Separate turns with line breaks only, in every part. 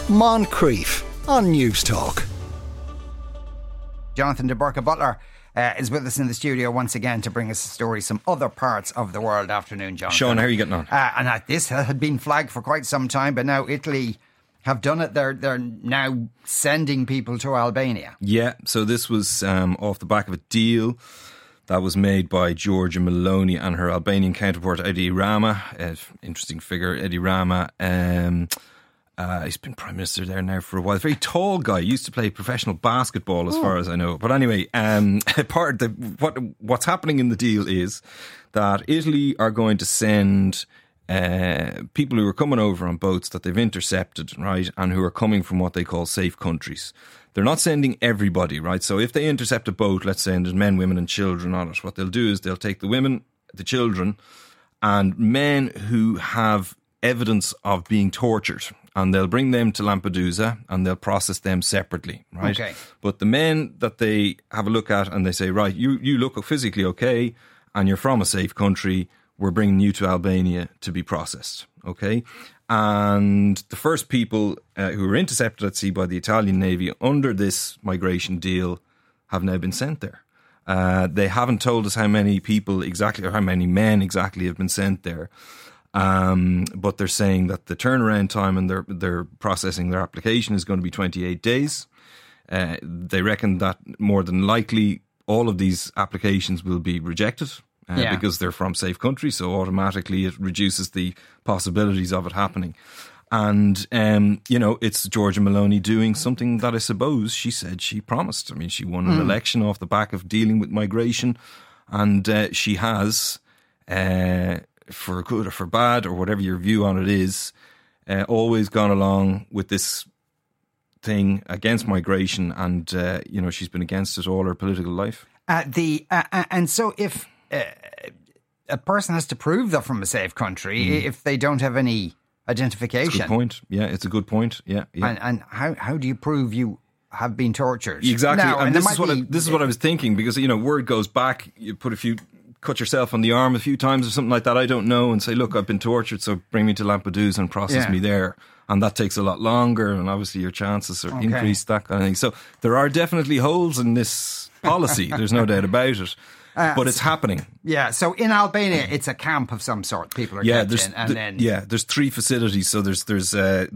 Moncrief on News Talk.
Jonathan de Burka Butler is with us in the studio once again to bring us a story from other parts of the world. Afternoon, Jonathan.
Sean, how are you getting on?
And this had been flagged for quite some time, but now Italy have done it. They're now sending people to Albania.
Yeah, so this was off the back of a deal that was made by Giorgia Meloni and her Albanian counterpart Edi Rama. Interesting figure, Edi Rama. He's been Prime Minister there now for a while. Very tall guy. Used to play professional basketball as far as I know. But anyway, what's happening in the deal is that Italy are going to send people who are coming over on boats that they've intercepted, right, and who are coming from what they call safe countries. They're not sending everybody, right? So if they intercept a boat, let's say, and there's men, women and children on it, what they'll do is they'll take the women, the children, and men who have evidence of being tortured, and they'll bring them to Lampedusa and they'll process them separately, right?
Okay.
But the men that they have a look at and they say, right, you look physically okay and you're from a safe country, we're bringing you to Albania to be processed, okay? And the first people who were intercepted at sea by the Italian Navy under this migration deal have now been sent there. They haven't told us how many people exactly or how many men exactly have been sent there. But they're saying that the turnaround time and they're processing their application is going to be 28 days. They reckon that more than likely all of these applications will be rejected. Because they're from safe countries, so automatically it reduces the possibilities of it happening. And, it's Giorgia Meloni doing something that I suppose she said she promised. I mean, she won an election off the back of dealing with migration, and she has, for good or for bad, or whatever your view on it is, always gone along with this thing against migration, and, she's been against it all her political life.
And so if a person has to prove they're from a safe country if they don't have any identification.
It's a good point. Yeah, it's a good point. Yeah.
And how do you prove you have been tortured?
Exactly.
Now,
and this is what I was thinking, because, word goes back, you cut yourself on the arm a few times or something like that, I don't know, and say, look, I've been tortured, so bring me to Lampedusa and process me there. And that takes a lot longer, and obviously your chances are increased, that kind of thing. So there are definitely holes in this policy. There's no doubt about it. But it's happening. Yeah,
so in Albania, it's a camp of some sort. People are kept in,
there's three facilities. So there's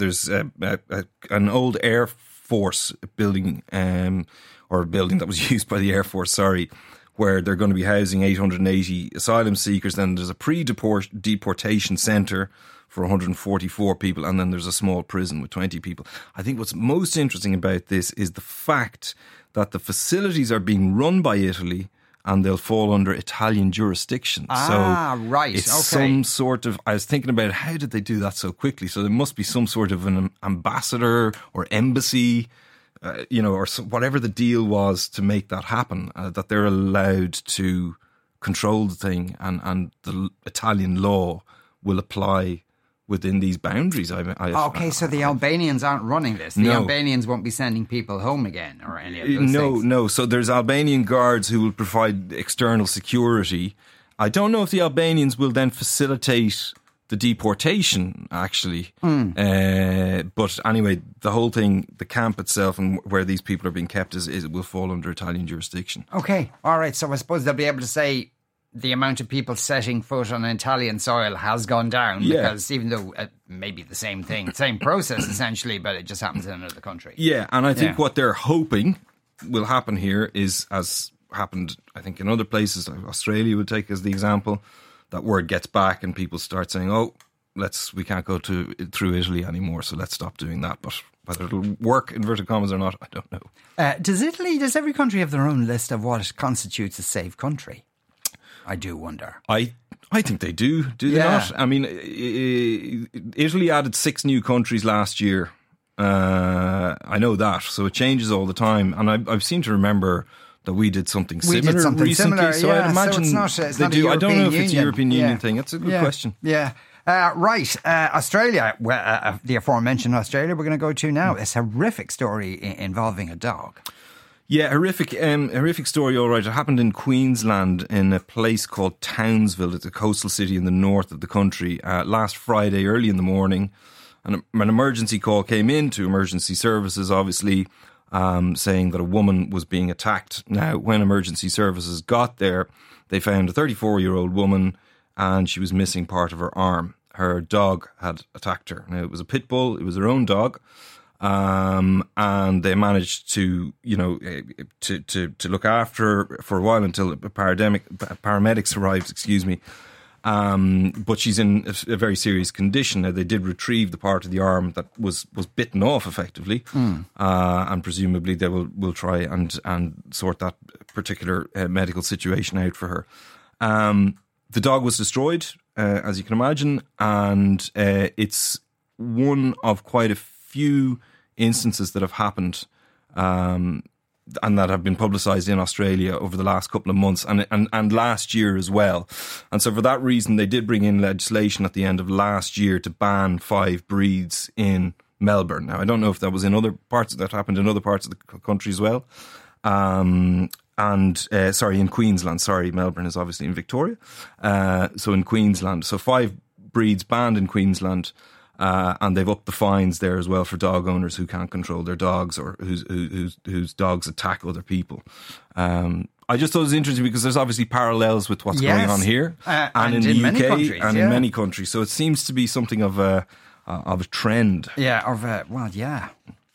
an old Air Force building, or a building that was used by the Air Force, where they're going to be housing 880 asylum seekers. Then there's a pre-deportation centre for 144 people, and then there's a small prison with 20 people. I think what's most interesting about this is the fact that the facilities are being run by Italy, and they'll fall under Italian jurisdiction.
Right.
It's some sort of... I was thinking about how did they do that so quickly? So there must be some sort of an ambassador or embassy, or whatever the deal was to make that happen, that they're allowed to control the thing, and the Italian law will apply within these boundaries. So
the Albanians aren't running this. The Albanians won't be sending people home again or any of those things.
No. So there's Albanian guards who will provide external security. I don't know if the Albanians will then facilitate the deportation, actually. But anyway, the whole thing, the camp itself and where these people are being kept, it will fall under Italian jurisdiction.
Okay, all right. So I suppose they'll be able to say the amount of people setting foot on Italian soil has gone down, because even though it may be the same thing, same process essentially, but it just happens in another country.
Yeah, and I think what they're hoping will happen here is, as happened, I think, in other places, like Australia would take as the example, that word gets back and people start saying, we can't go through Italy anymore, so let's stop doing that. But whether it'll work, inverted commas, or not, I don't know.
Does every country have their own list of what constitutes a safe country? I do wonder.
I think they do. Do they not? I mean, Italy added 6 new countries last year. I know that. So it changes all the time. And I seem to remember that we did something similar recently. So I'd imagine
it's not
they do. I don't know if it's a
European
European Union thing. It's a good question.
Yeah. Right. Australia, the aforementioned Australia we're going to go to now. It's a horrific story involving a dog.
Yeah, horrific story, all right. It happened in Queensland in a place called Townsville. It's a coastal city in the north of the country. Last Friday, early in the morning, And an emergency call came in to emergency services, obviously, saying that a woman was being attacked. Now, when emergency services got there, they found a 34-year-old woman and she was missing part of her arm. Her dog had attacked her. Now, it was a pit bull. It was her own dog. And they managed to, to look after her for a while until paramedics arrived, but she's in a very serious condition. Now, they did retrieve the part of the arm that was bitten off effectively. And presumably they will try and sort that particular medical situation out for her. The dog was destroyed, as you can imagine, and it's one of quite a few instances that have happened and that have been publicised in Australia over the last couple of months and last year as well. And so for that reason, they did bring in legislation at the end of last year to ban 5 breeds in Melbourne. Now, I don't know if that was in other parts, that happened in other parts of the country as well. In Queensland. Sorry, Melbourne is obviously in Victoria. So in Queensland. So 5 breeds banned in Queensland. And they've upped the fines there as well for dog owners who can't control their dogs or whose dogs attack other people. I just thought it was interesting because there's obviously parallels with what's going on here and in the UK and in many countries. So it seems to be something of a trend.
Yeah,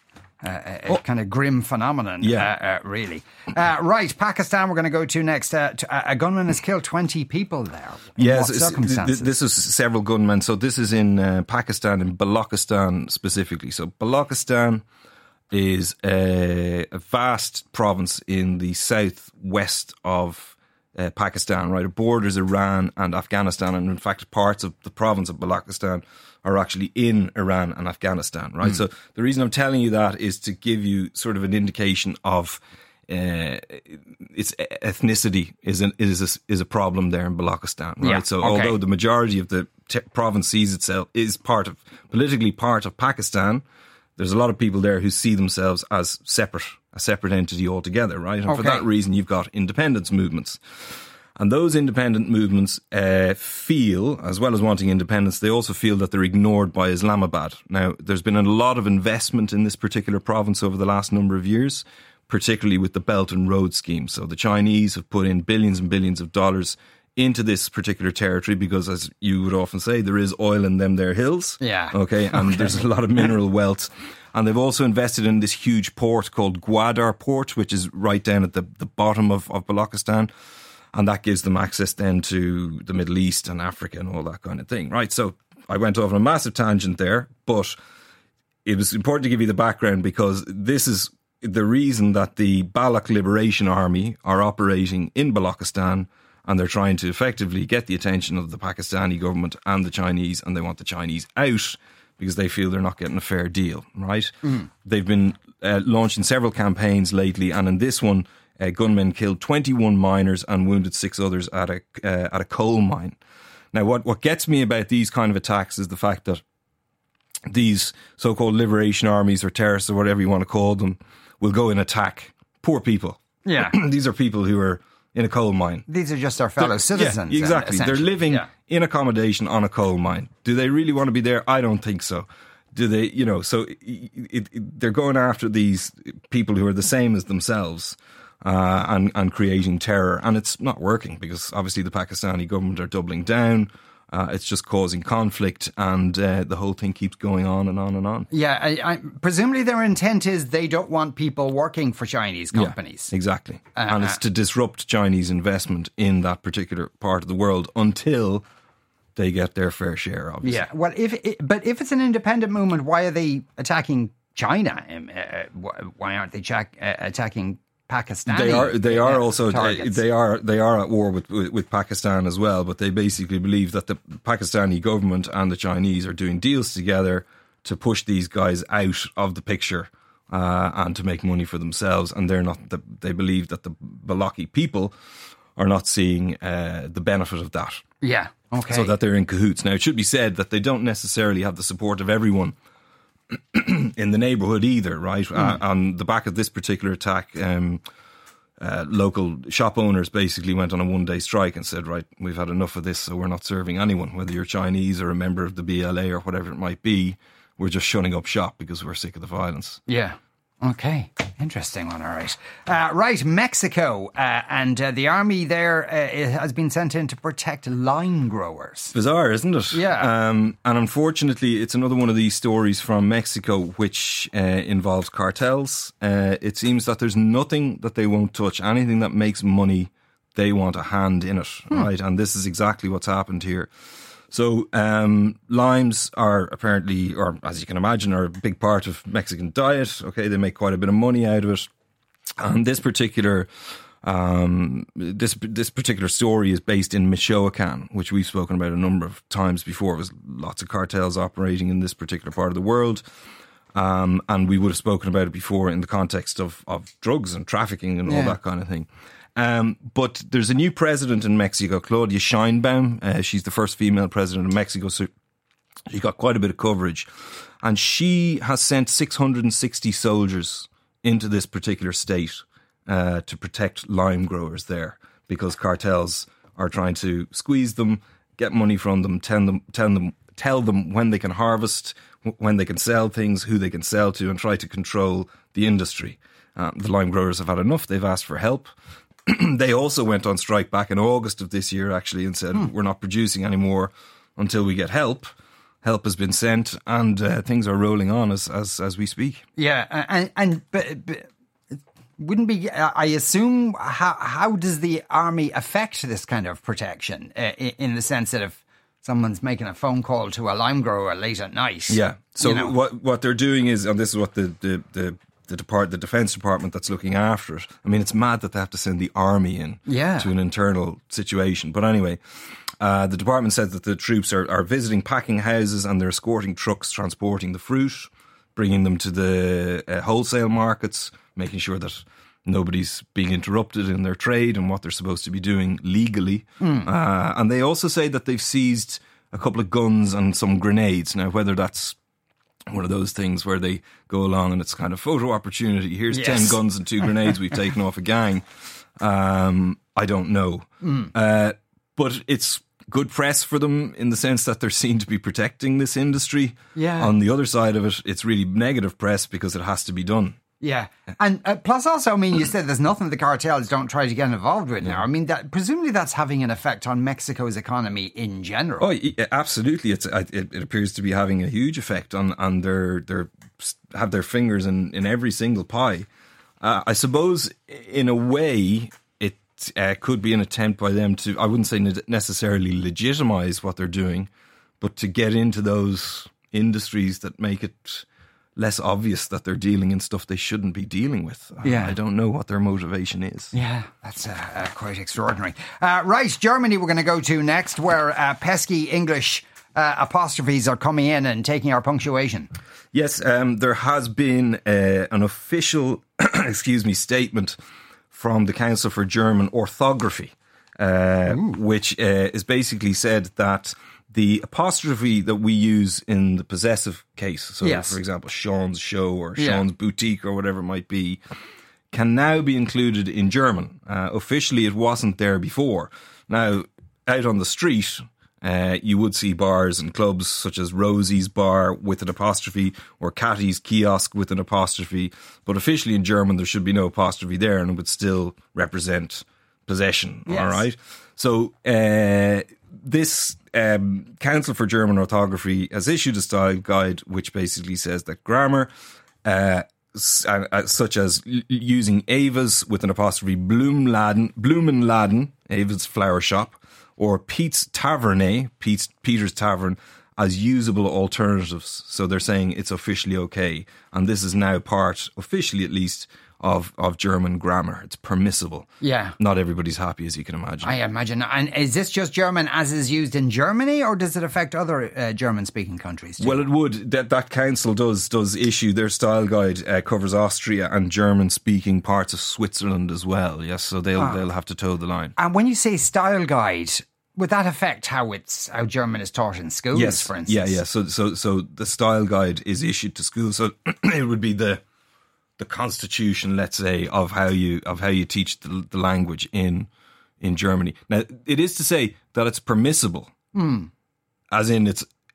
a kind of grim phenomenon, really. Right, Pakistan we're going to go to next. A gunman has killed 20 people there.
Yes,
what circumstances?
This is several gunmen. So this is in Pakistan, in Balochistan specifically. So Balochistan is a vast province in the southwest of Pakistan, right? It borders Iran and Afghanistan, and in fact parts of the province of Balochistan are actually in Iran and Afghanistan, right? So the reason I'm telling you that is to give you sort of an indication of its ethnicity is a problem there in Balochistan, right?
Yeah,
so although the majority of the province sees itself is politically part of Pakistan, there's a lot of people there who see themselves as a separate entity altogether, right? And for that reason, you've got independence movements. And those independent movements feel, as well as wanting independence, they also feel that they're ignored by Islamabad. Now, there's been a lot of investment in this particular province over the last number of years, particularly with the Belt and Road scheme. So the Chinese have put in billions and billions of dollars into this particular territory because, as you would often say, there is oil in them there hills.
Yeah.
And there's a lot of mineral wealth. And they've also invested in this huge port called Gwadar Port, which is right down at the bottom of Balochistan. And that gives them access then to the Middle East and Africa and all that kind of thing, right? So I went off on a massive tangent there, but it was important to give you the background because this is the reason that the Baloch Liberation Army are operating in Balochistan, and they're trying to effectively get the attention of the Pakistani government and the Chinese, and they want the Chinese out because they feel they're not getting a fair deal, right? They've been launching several campaigns lately, and in this one, gunmen killed 21 miners and wounded 6 others at a coal mine. Now, what gets me about these kind of attacks is the fact that these so-called liberation armies or terrorists or whatever you want to call them will go and attack poor people.
Yeah.
These are people who are in a coal mine.
These are just our fellow citizens.
Yeah, exactly. They're living in accommodation on a coal mine. Do they really want to be there? I don't think so. Do they, so they're going after these people who are the same as themselves. And creating terror, and it's not working because obviously the Pakistani government are doubling down. It's just causing conflict, and the whole thing keeps going on and on and on.
Yeah, presumably their intent is they don't want people working for Chinese companies.
Yeah, exactly, and it's to disrupt Chinese investment in that particular part of the world until they get their fair share, obviously.
Yeah, well, if it's an independent movement, why are they attacking China? Why aren't they attacking Pakistani?
They are also they are at war with Pakistan as well, but they basically believe that the Pakistani government and the Chinese are doing deals together to push these guys out of the picture and to make money for themselves, and they believe that the Balochi people are not seeing the benefit of that.
Yeah, okay.
So that they're in cahoots. Now, it should be said that they don't necessarily have the support of everyone in the neighbourhood either, right? On the back of this particular attack, local shop owners basically went on a one-day strike and said, right, we've had enough of this, so we're not serving anyone, whether you're Chinese or a member of the BLA or whatever it might be. we're just shutting up shop because we're sick of the violence.
Yeah. Okay, interesting one. All right, right. Mexico and the army there has been sent in to protect lime growers.
Bizarre, isn't it?
Yeah.
And unfortunately, it's another one of these stories from Mexico which involves cartels. It seems that there's nothing that they won't touch. Anything that makes money, they want a hand in it, right? And this is exactly what's happened here. So limes are apparently, or as you can imagine, are a big part of Mexican diet. Okay, they make quite a bit of money out of it. And this particular this particular story is based in Michoacan, which we've spoken about a number of times before. There's lots of cartels operating in this particular part of the world. And we would have spoken about it before in the context of drugs and trafficking and all that kind of thing. But there's a new president in Mexico, Claudia Sheinbaum. She's the first female president of Mexico, so she got quite a bit of coverage. And she has sent 660 soldiers into this particular state to protect lime growers there, because cartels are trying to squeeze them, get money from them, tell them when they can harvest, when they can sell things, who they can sell to, and try to control the industry. The lime growers have had enough. They've asked for help. They also went on strike back in August of this year, actually, and said, we're not producing anymore until we get help. Help has been sent, and things are rolling on as we speak.
Yeah, but wouldn't be, I assume, how does the army affect this kind of protection in the sense that if someone's making a phone call to a lime grower late at night?
Yeah, so what they're doing is, and this is what the Defence Department that's looking after it. I mean, it's mad that they have to send the army in to an internal situation. But anyway, the department said that the troops are visiting packing houses and they're escorting trucks transporting the fruit, bringing them to the wholesale markets, making sure that nobody's being interrupted in their trade and what they're supposed to be doing legally. And they also say that they've seized a couple of guns and some grenades. Now, whether that's one of those things where they go along and it's kind of photo opportunity. Here's 10 guns and 2 grenades we've taken off a gang. I don't know. But it's good press for them in the sense that they're seen to be protecting this industry.
Yeah.
On the other side of it, it's really negative press because it has to be done.
Yeah. And plus also, I mean, you said there's nothing the cartels don't try to get involved with now. I mean, presumably that's having an effect on Mexico's economy in general.
Oh, absolutely. It appears to be having a huge effect on their have their fingers in every single pie. I suppose, in a way, it could be an attempt by them to, I wouldn't say necessarily legitimize what they're doing, but to get into those industries that make it less obvious that they're dealing in stuff they shouldn't be dealing with. I don't know what their motivation is.
Yeah, that's quite extraordinary. Right, Germany we're going to go to next, where pesky English apostrophes are coming in and taking our punctuation. Yes,
there has been an official statement from the Council for German Orthography, which is basically said that the apostrophe that we use in the possessive case, so for example, Sean's show or Sean's boutique or whatever it might be, can now be included in German. Officially, it wasn't there before. Now, out on the street, you would see bars and clubs such as Rosie's Bar with an apostrophe or Catty's Kiosk with an apostrophe. But officially in German, there should be no apostrophe there and it would still represent possession. Yes. All right. So this Council for German Orthography has issued a style guide which basically says that grammar, such as using Ava's with an apostrophe, Blumenladen, Ava's flower shop, or Pete's Taverne, Peter's Tavern, as usable alternatives. So they're saying it's officially okay. And this is now part, officially at least, of German grammar. It's permissible.
Yeah.
Not everybody's happy, as you can imagine.
I imagine. And is this just German as is used in Germany, or does it affect other German-speaking countries too?
Well, it would. That council does issue their style guide, covers Austria and German-speaking parts of Switzerland as well. Yes, so they'll have to toe the line.
And when you say style guide, would that affect how German is taught in schools, for instance?
Yeah. So the style guide is issued to schools. So it would be the constitution, let's say, of how you teach the language in Germany. Now, it is to say that it's permissible, as in it's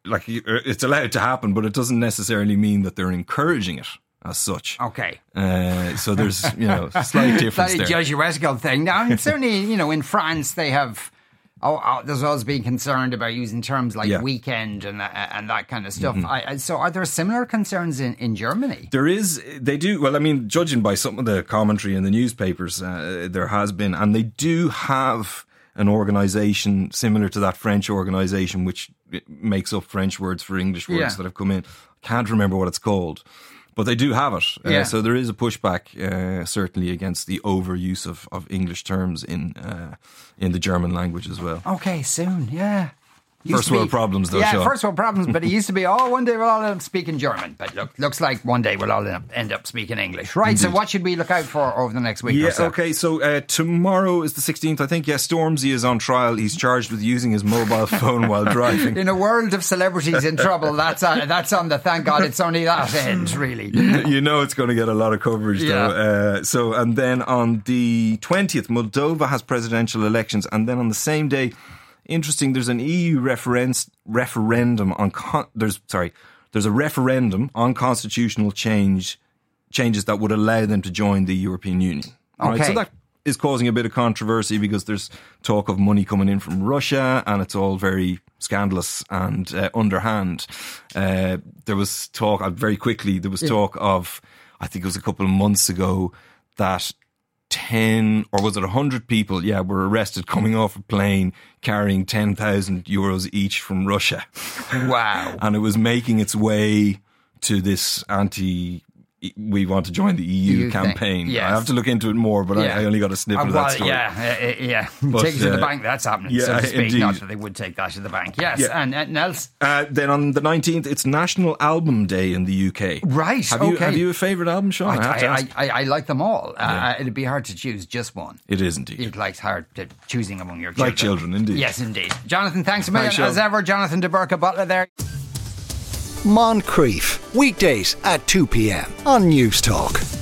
like it's allowed to happen, but it doesn't necessarily mean that they're encouraging it as such.
Okay.
So there's, slight difference there.
That Jesuitical thing. Now, and certainly, in France they have. There's always been concerned about using terms like weekend and that kind of stuff. So are there similar concerns in Germany?
There is. They do. Well, I mean, judging by some of the commentary in the newspapers, there has been. And they do have an organisation similar to that French organisation, which makes up French words for English words that have come in. Can't remember what it's called. But they do have it. So there is a pushback, certainly, against the overuse of English terms in the German language as well.
Okay, soon, yeah.
First world problems, though, Sean.
Yeah, first world problems, but it used to be, one day we'll all end up speaking German. But looks like one day we'll all end up speaking English. Right, Indeed. So what should we look out for over the next week or so?
Okay, so tomorrow is the 16th, I think. Yeah, Stormzy is on trial. He's charged with using his mobile phone while driving.
In a world of celebrities in trouble, that's on the thank God it's only that end, really.
It's going to get a lot of coverage, though. And then on the 20th, Moldova has presidential elections. And then on the same day, interesting, there's an EU referendum on there's a referendum on constitutional changes that would allow them to join the European Union.
Okay.
Right? So that is causing a bit of controversy because there's talk of money coming in from Russia and it's all very scandalous and underhand. There was talk of, I think it was a couple of months ago, that 10 or was it 100 people were arrested coming off a plane carrying 10,000 euros each from Russia.
Wow.
And it was making its way to this we want to join the EU campaign.
Yes.
I have to look into it more, but I only got a snippet of that story.
But, take it to the bank, that's happening, so to speak.
Indeed.
Not that they would take that to the bank. Yes, and else?
Then on the 19th, it's National Album Day in the UK.
Right,
Have you a favourite album, Sean?
I like them all. It'd be hard to choose just one.
It is indeed.
It's hard choosing among your children.
Like children, indeed.
Yes, indeed. Jonathan, thanks a million. As ever, Jonathan de Burke Butler there.
Moncrief, weekdays at 2 p.m. on News Talk.